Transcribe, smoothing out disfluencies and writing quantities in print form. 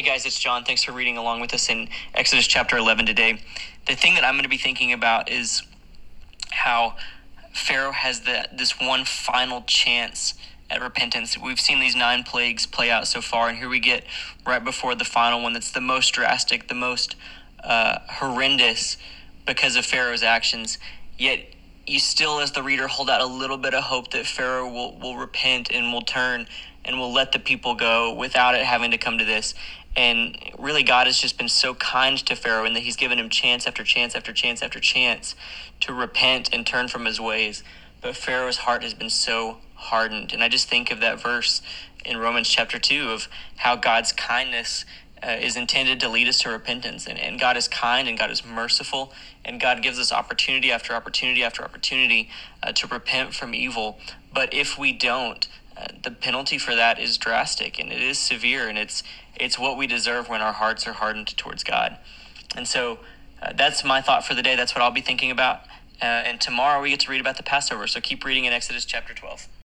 guys, it's John. Thanks for reading along with us in Exodus chapter 11 today. The thing that I'm going to be thinking about is how Pharaoh has this one final chance at repentance. We've seen these 9 plagues play out so far, and here we get right before the final one that's the most drastic, the most horrendous because of Pharaoh's actions. Yet you still, as the reader, hold out a little bit of hope that Pharaoh will repent and will turn and will let the people go without it having to come to this. And really, God has just been so kind to Pharaoh in that he's given him chance after chance after chance after chance to repent and turn from his ways. But Pharaoh's heart has been so hardened. And I just think of that verse in Romans chapter 2 of how God's kindness is intended to lead us to repentance. And God is kind and God is merciful. And God gives us opportunity after opportunity after opportunity to repent from evil. But if we don't, the penalty for that is drastic and it is severe, and it's what we deserve when our hearts are hardened towards God. And so that's my thought for the day. That's what I'll be thinking about. And tomorrow we get to read about the Passover. So keep reading in Exodus chapter 12.